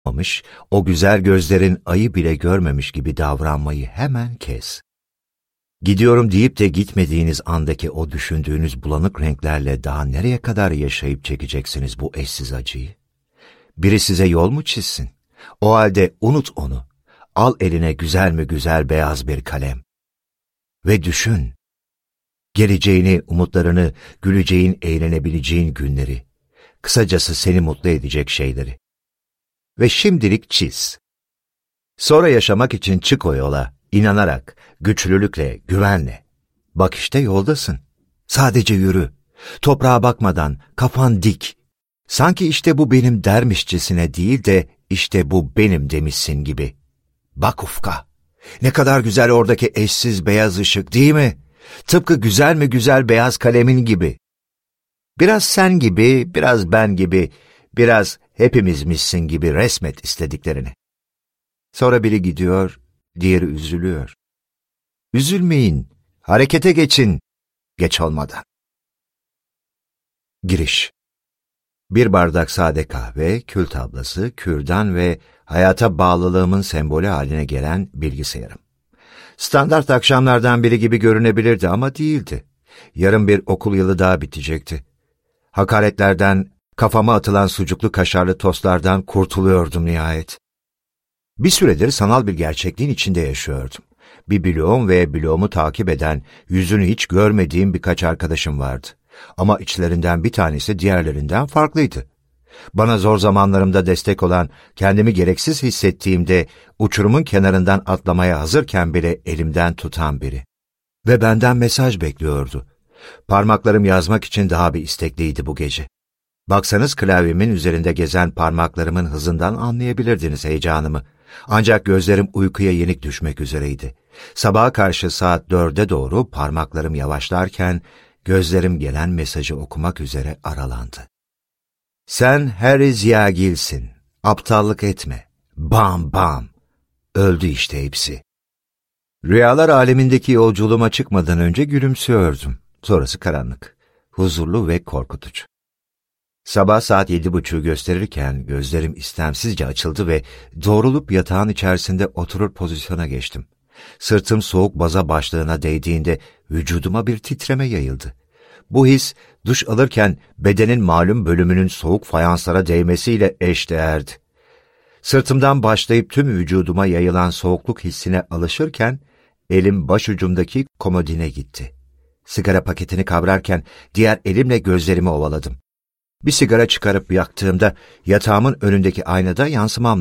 o güzel gözlerin ayı bile görmemiş gibi davranmayı hemen kes. Gidiyorum deyip de gitmediğiniz andaki o düşündüğünüz bulanık renklerle daha nereye kadar yaşayıp çekeceksiniz bu eşsiz acıyı? Biri size yol mu çizsin? O halde unut onu. Al eline güzel mi güzel beyaz bir kalem. Ve düşün. Geleceğini, umutlarını, güleceğin, eğlenebileceğin günleri. Kısacası seni mutlu edecek şeyleri. Ve şimdilik çiz. Sonra yaşamak için çık o yola, inanarak, güçlülükle, güvenle. Bak işte yoldasın. Sadece yürü. Toprağa bakmadan, kafan dik. Sanki işte bu benim dermişçesine değil de işte bu benim demişsin gibi. Bak ufka. Ne kadar güzel oradaki eşsiz beyaz ışık değil mi? Tıpkı güzel mi güzel beyaz kalemin gibi. Biraz sen gibi, biraz ben gibi, biraz hepimizmişsin gibi resmet istediklerini. Sonra biri gidiyor, diğeri üzülüyor. Üzülmeyin, harekete geçin, geç olmadan. Giriş. Bir bardak sade kahve, kül tablası, kürdan ve hayata bağlılığımın sembolü haline gelen bilgisayarım. Standart akşamlardan biri gibi görünebilirdi ama değildi. Yarın bir okul yılı daha bitecekti. Hakaretlerden, kafama atılan sucuklu kaşarlı tostlardan kurtuluyordum nihayet. Bir süredir sanal bir gerçekliğin içinde yaşıyordum. Bir bloğum ve bloğumu takip eden, yüzünü hiç görmediğim birkaç arkadaşım vardı. Ama içlerinden bir tanesi diğerlerinden farklıydı. Bana zor zamanlarımda destek olan, kendimi gereksiz hissettiğimde uçurumun kenarından atlamaya hazırken bile elimden tutan biri. Ve benden mesaj bekliyordu. Parmaklarım yazmak için daha bir istekliydi bu gece. Baksanız klavyemin üzerinde gezen parmaklarımın hızından anlayabilirdiniz heyecanımı. Ancak gözlerim uykuya yenik düşmek üzereydi. Sabaha karşı saat 4'e doğru parmaklarım yavaşlarken gözlerim gelen mesajı okumak üzere aralandı. Sen Harry Ziyagil'sin. Aptallık etme. Bam bam. Öldü işte hepsi. Rüyalar alemindeki yolculuğuma çıkmadan önce gülümsüyordum. Sonrası karanlık, huzurlu ve korkutucu. Sabah saat 7.30'u gösterirken gözlerim istemsizce açıldı ve doğrulup yatağın içerisinde oturur pozisyona geçtim. Sırtım soğuk baza başlığına değdiğinde vücuduma bir titreme yayıldı. Bu his duş alırken bedenin malum bölümünün soğuk fayanslara değmesiyle eşdeğerdi. Sırtımdan başlayıp tüm vücuduma yayılan soğukluk hissine alışırken elim başucumdaki komodine gitti. Sigara paketini kavrarken diğer elimle gözlerimi ovaladım. Bir sigara çıkarıp yaktığımda yatağımın önündeki aynada yansımam